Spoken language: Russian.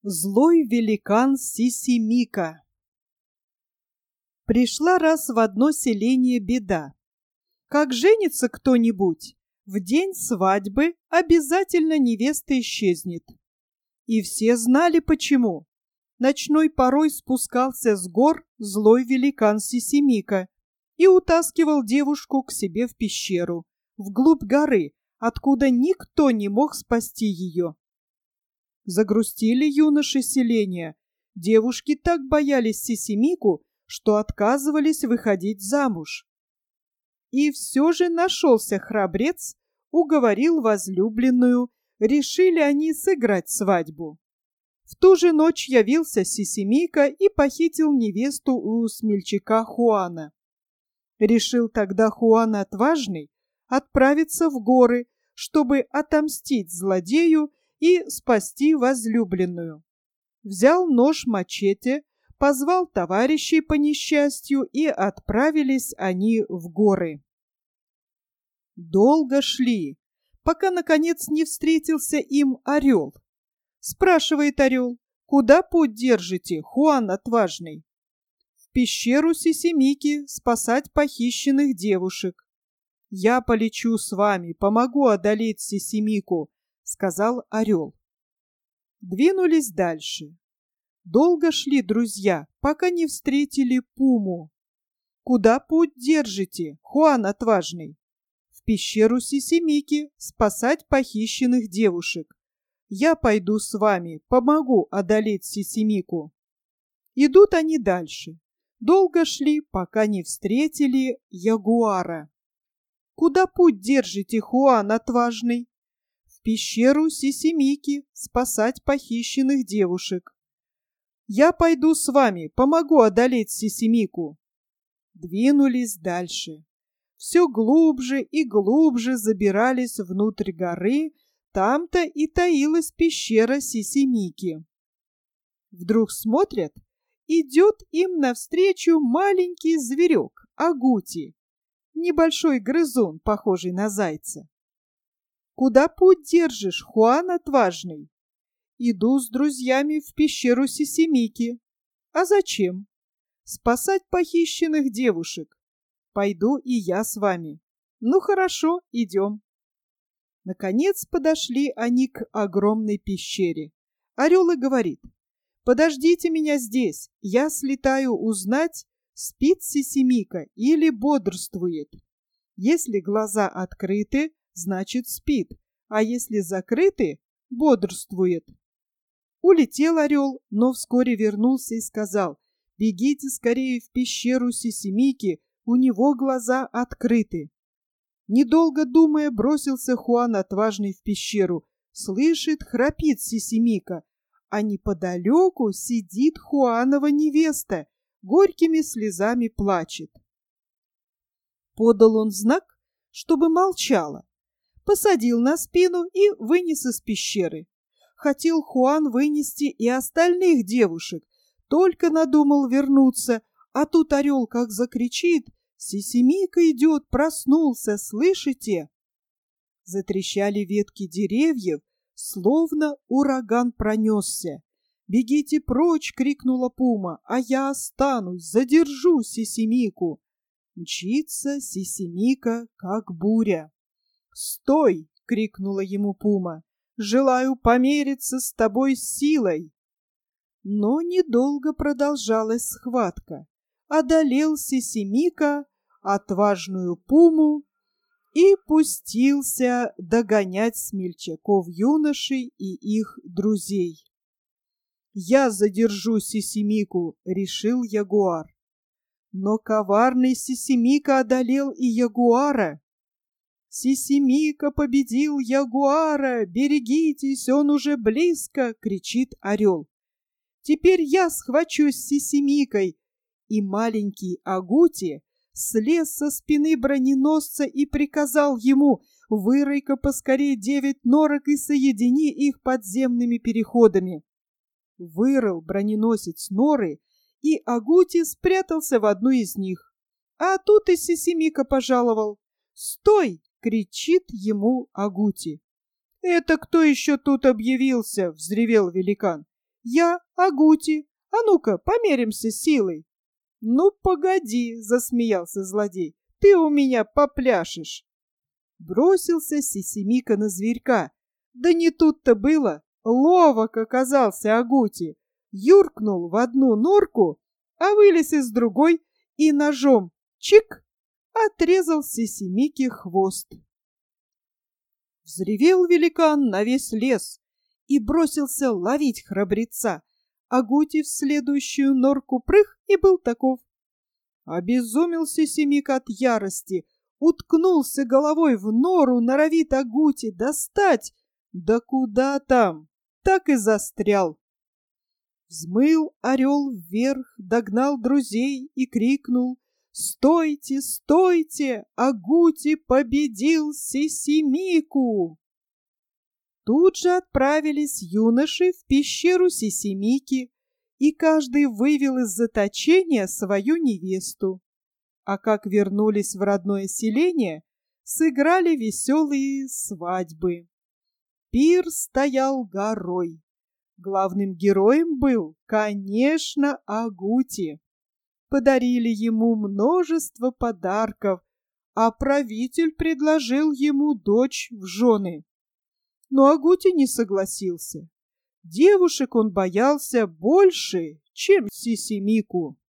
Злой великан Сисимика. Пришла раз в одно селение беда. Как женится кто-нибудь, в день свадьбы обязательно невеста исчезнет. И все знали почему. Ночной порой спускался с гор злой великан Сисимика и утаскивал девушку к себе в пещеру, вглубь горы, откуда никто не мог спасти ее. Загрустили юноши селения. Девушки так боялись Сисимику, что отказывались выходить замуж. И все же нашелся храбрец, уговорил возлюбленную, решили они сыграть свадьбу. В ту же ночь явился Сисимика и похитил невесту у смельчака Хуана. Решил тогда Хуан отважный отправиться в горы, чтобы отомстить злодею и спасти возлюбленную. Взял нож-мачете, позвал товарищей по несчастью, и отправились они в горы. Долго шли, пока, наконец, не встретился им орел. Спрашивает орел: «Куда путь держите, Хуан отважный?» «В пещеру Сисимики спасать похищенных девушек». «Я полечу с вами, помогу одолеть Сисимику», — сказал орел. Двинулись дальше. Долго шли друзья, пока не встретили пуму. «Куда путь держите, Хуан отважный?» «В пещеру Сисимики спасать похищенных девушек». «Я пойду с вами, помогу одолеть Сисимику». Идут они дальше. Долго шли, пока не встретили ягуара. «Куда путь держите, Хуан отважный?» «В пещеру Сисимики спасать похищенных девушек». «Я пойду с вами, помогу одолеть Сисимику». Двинулись дальше. Все глубже и глубже забирались внутрь горы, там-то и таилась пещера Сисимики. Вдруг смотрят, идет им навстречу маленький зверек, агути, небольшой грызун, похожий на зайца. «Куда путь держишь, Хуан отважный?» «Иду с друзьями в пещеру Сисимики». «А зачем?» «Спасать похищенных девушек». «Пойду и я с вами». «Ну хорошо, идем». Наконец подошли они к огромной пещере. Орел и говорит: «Подождите меня здесь, я слетаю узнать, спит Сисимика или бодрствует. Если глаза открыты, значит спит, а если закрыты, бодрствует». Улетел орел, но вскоре вернулся и сказал: «Бегите скорее в пещеру Сисимики, у него глаза открыты». Недолго думая, бросился Хуан отважный в пещеру. Слышит, храпит Сисимика, а неподалеку сидит Хуанова невеста, горькими слезами плачет. Подал он знак, чтобы молчала, посадил на спину и вынес из пещеры. Хотел Хуан вынести и остальных девушек, только надумал вернуться, а тут орел как закричит: «Сисимика идет, проснулся, слышите?» Затрещали ветки деревьев, словно ураган пронесся. «Бегите прочь!» — крикнула пума. «А я останусь, задержу Сисимику!» Мчится Сисимика, как буря. «Стой!» — крикнула ему пума. «Желаю помериться с тобой силой!» Но недолго продолжалась схватка. Одолел Сисимика отважную пуму и пустился догонять смельчаков юношей и их друзей. «Я задержу Сисимику», — решил ягуар. Но коварный Сисимика одолел и ягуара. «Сисимика победил ягуара! Берегитесь, он уже близко!» — кричит орел. «Теперь я схвачусь с Сисимикой!» И маленький агути слез со спины броненосца и приказал ему: «Вырой-ка поскорей 9 норок и соедини их подземными переходами». Вырыл броненосец норы, и агути спрятался в одну из них. А тут и Сисимика пожаловал. «Стой!» — кричит ему агути. «Это кто еще тут объявился?» — взревел великан. я Агути. А ну-ка, померимся силой. Ну, погоди, засмеялся злодей, ты у меня попляшешь. Бросился Сисимика на зверька. Да не тут-то было. Ловок оказался Агути. Юркнул в одну норку, а вылез из другой и ножом чик отрезал Сисимике хвост. Взревел великан на весь лес и бросился ловить храбреца. Агути в следующую норку прыг и был таков. Обезумел Сисимика от ярости, уткнулся головой в нору, норовит Агути достать. Да куда там? Так и застрял. Взмыл орел вверх, догнал друзей и крикнул: «Стойте, стойте! Агути победил Сисимику!» Тут же отправились юноши в пещеру Сисимики, и каждый вывел из заточения свою невесту. А как вернулись в родное селение, сыграли веселые свадьбы. Пир стоял горой. Главным героем был, конечно, Агути. Подарили ему множество подарков, а правитель предложил ему дочь в жены. Но Агути не согласился. Девушек он боялся больше, чем Сисимику.